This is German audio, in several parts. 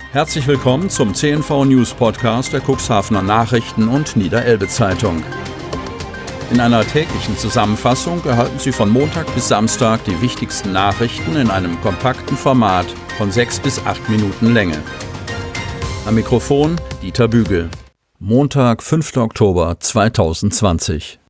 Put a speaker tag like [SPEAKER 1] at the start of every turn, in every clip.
[SPEAKER 1] Herzlich willkommen zum CNV News Podcast der Cuxhavener Nachrichten und Niederelbe-Zeitung. In einer täglichen Zusammenfassung erhalten Sie von Montag bis Samstag die wichtigsten Nachrichten in einem kompakten Format von 6 bis 8 Minuten Länge. Am Mikrofon Dieter Bügel. Montag, 5. Oktober 2020.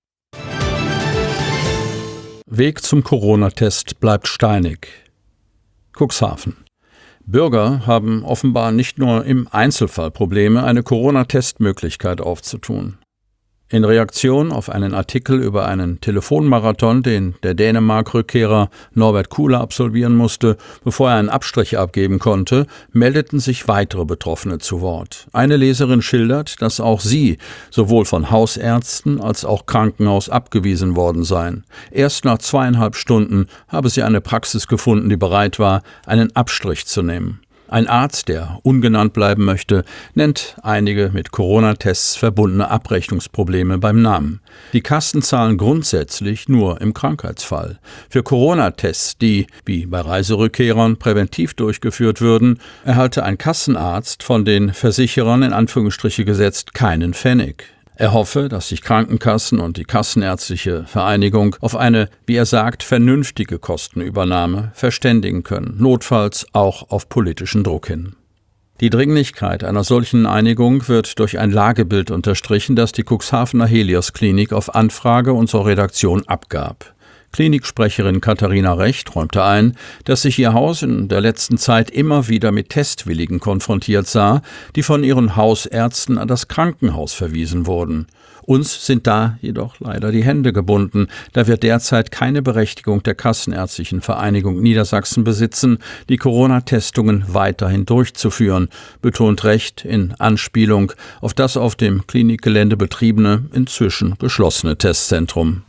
[SPEAKER 1] Weg zum Corona-Test bleibt steinig. Cuxhaven. Bürger haben offenbar nicht nur im Einzelfall Probleme, eine Corona-Testmöglichkeit aufzutun. In Reaktion auf einen Artikel über einen Telefonmarathon, den der Dänemark-Rückkehrer Norbert Kuhle absolvieren musste, bevor er einen Abstrich abgeben konnte, meldeten sich weitere Betroffene zu Wort. Eine Leserin schildert, dass auch sie sowohl von Hausärzten als auch Krankenhaus abgewiesen worden seien. Erst nach 2,5 Stunden habe sie eine Praxis gefunden, die bereit war, einen Abstrich zu nehmen. Ein Arzt, der ungenannt bleiben möchte, nennt einige mit Corona-Tests verbundene Abrechnungsprobleme beim Namen. Die Kassen zahlen grundsätzlich nur im Krankheitsfall. Für Corona-Tests, die, wie bei Reiserückkehrern, präventiv durchgeführt würden, erhalte ein Kassenarzt von den Versicherern in Anführungsstriche gesetzt keinen Pfennig. Er hoffe, dass sich Krankenkassen und die Kassenärztliche Vereinigung auf eine, wie er sagt, vernünftige Kostenübernahme verständigen können, notfalls auch auf politischen Druck hin. Die Dringlichkeit einer solchen Einigung wird durch ein Lagebild unterstrichen, das die Cuxhavener Helios Klinik auf Anfrage unserer Redaktion abgab. Kliniksprecherin Katharina Recht räumte ein, dass sich ihr Haus in der letzten Zeit immer wieder mit Testwilligen konfrontiert sah, die von ihren Hausärzten an das Krankenhaus verwiesen wurden. Uns sind da jedoch leider die Hände gebunden, da wir derzeit keine Berechtigung der Kassenärztlichen Vereinigung Niedersachsen besitzen, die Corona-Testungen weiterhin durchzuführen, betont Recht in Anspielung auf das auf dem Klinikgelände betriebene, inzwischen geschlossene Testzentrum.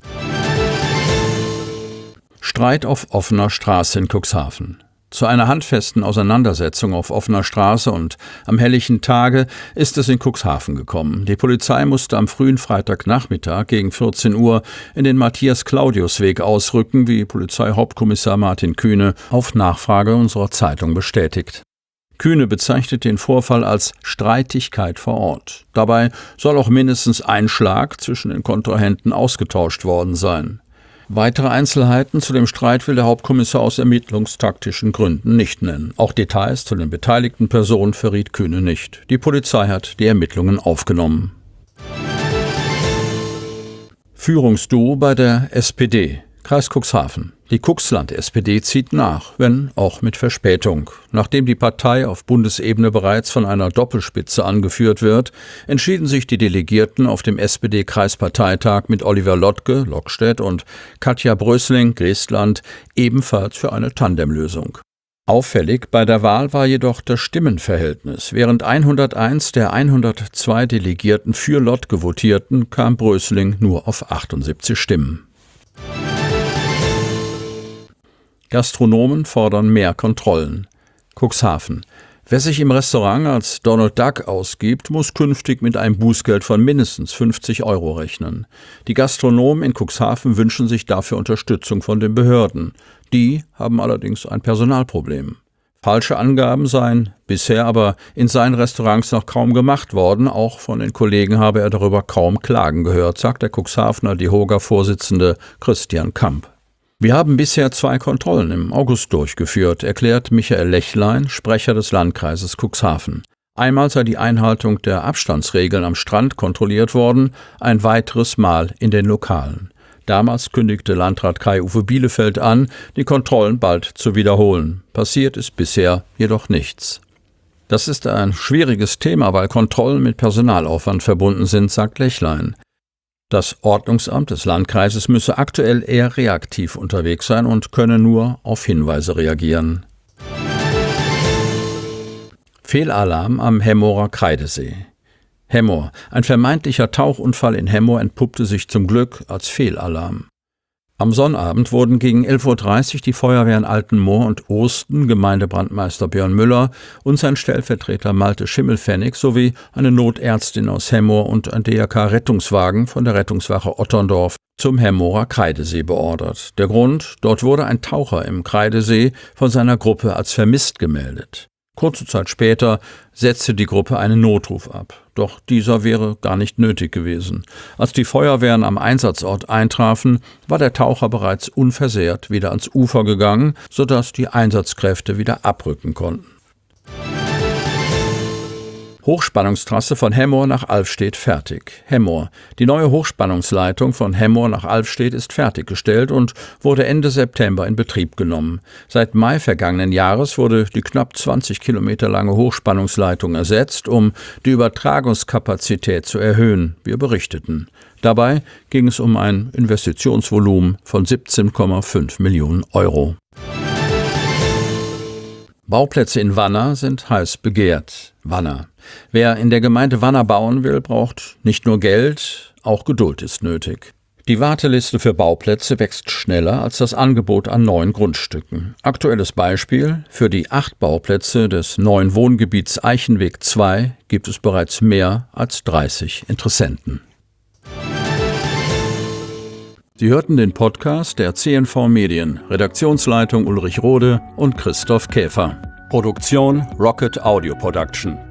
[SPEAKER 1] Streit auf offener Straße in Cuxhaven. Zu einer handfesten Auseinandersetzung auf offener Straße und am helllichen Tage ist es in Cuxhaven gekommen. Die Polizei musste am frühen Freitagnachmittag gegen 14 Uhr in den Matthias-Claudius-Weg ausrücken, wie Polizeihauptkommissar Martin Kühne auf Nachfrage unserer Zeitung bestätigt. Kühne bezeichnet den Vorfall als Streitigkeit vor Ort. Dabei soll auch mindestens ein Schlag zwischen den Kontrahenten ausgetauscht worden sein. Weitere Einzelheiten zu dem Streit will der Hauptkommissar aus ermittlungstaktischen Gründen nicht nennen. Auch Details zu den beteiligten Personen verriet Kühne nicht. Die Polizei hat die Ermittlungen aufgenommen. Führungsduo bei der SPD. Kreis Cuxhaven. Die Cuxland-SPD zieht nach, wenn auch mit Verspätung. Nachdem die Partei auf Bundesebene bereits von einer Doppelspitze angeführt wird, entschieden sich die Delegierten auf dem SPD-Kreisparteitag mit Oliver Lottke, Lockstedt, und Katja Brösling, Geestland, ebenfalls für eine Tandemlösung. Auffällig bei der Wahl war jedoch das Stimmenverhältnis. Während 101 der 102 Delegierten für Lottke votierten, kam Brösling nur auf 78 Stimmen. Gastronomen fordern mehr Kontrollen. Cuxhaven. Wer sich im Restaurant als Donald Duck ausgibt, muss künftig mit einem Bußgeld von mindestens 50 € rechnen. Die Gastronomen in Cuxhaven wünschen sich dafür Unterstützung von den Behörden. Die haben allerdings ein Personalproblem. Falsche Angaben seien bisher aber in seinen Restaurants noch kaum gemacht worden. Auch von den Kollegen habe er darüber kaum Klagen gehört, sagt der Cuxhavener DEHOGA-Vorsitzende Christian Kamp. Wir haben bisher 2 Kontrollen im August durchgeführt, erklärt Michael Lechlein, Sprecher des Landkreises Cuxhaven. Einmal sei die Einhaltung der Abstandsregeln am Strand kontrolliert worden, ein weiteres Mal in den Lokalen. Damals kündigte Landrat Kai-Uwe Bielefeld an, die Kontrollen bald zu wiederholen. Passiert ist bisher jedoch nichts. Das ist ein schwieriges Thema, weil Kontrollen mit Personalaufwand verbunden sind, sagt Lechlein. Das Ordnungsamt des Landkreises müsse aktuell eher reaktiv unterwegs sein und könne nur auf Hinweise reagieren. Fehlalarm am Hemmorer Kreidesee. Hemmoor. Ein vermeintlicher Tauchunfall in Hemmoor entpuppte sich zum Glück als Fehlalarm. Am Sonnabend wurden gegen 11:30 Uhr die Feuerwehren Altenmoor und Osten, Gemeindebrandmeister Björn Müller und sein Stellvertreter Malte Schimmelpfennig sowie eine Notärztin aus Hemmoor und ein DRK-Rettungswagen von der Rettungswache Otterndorf zum Hemmoorer Kreidesee beordert. Der Grund: Dort wurde ein Taucher im Kreidesee von seiner Gruppe als vermisst gemeldet. Kurze Zeit später setzte die Gruppe einen Notruf ab. Doch dieser wäre gar nicht nötig gewesen. Als die Feuerwehren am Einsatzort eintrafen, war der Taucher bereits unversehrt wieder ans Ufer gegangen, sodass die Einsatzkräfte wieder abrücken konnten. Hochspannungstrasse von Hemmoor nach Alfstedt fertig. Hemmoor. Die neue Hochspannungsleitung von Hemmoor nach Alfstedt ist fertiggestellt und wurde Ende September in Betrieb genommen. Seit Mai vergangenen Jahres wurde die knapp 20 Kilometer lange Hochspannungsleitung ersetzt, um die Übertragungskapazität zu erhöhen, wir berichteten. Dabei ging es um ein Investitionsvolumen von 17,5 Millionen Euro. Bauplätze in Wanner sind heiß begehrt. Wanner. Wer in der Gemeinde Wanner bauen will, braucht nicht nur Geld, auch Geduld ist nötig. Die Warteliste für Bauplätze wächst schneller als das Angebot an neuen Grundstücken. Aktuelles Beispiel: Für die 8 Bauplätze des neuen Wohngebiets Eichenweg 2 gibt es bereits mehr als 30 Interessenten. Sie hörten den Podcast der CNV Medien, Redaktionsleitung Ulrich Rode und Christoph Käfer. Produktion Rocket Audio Production.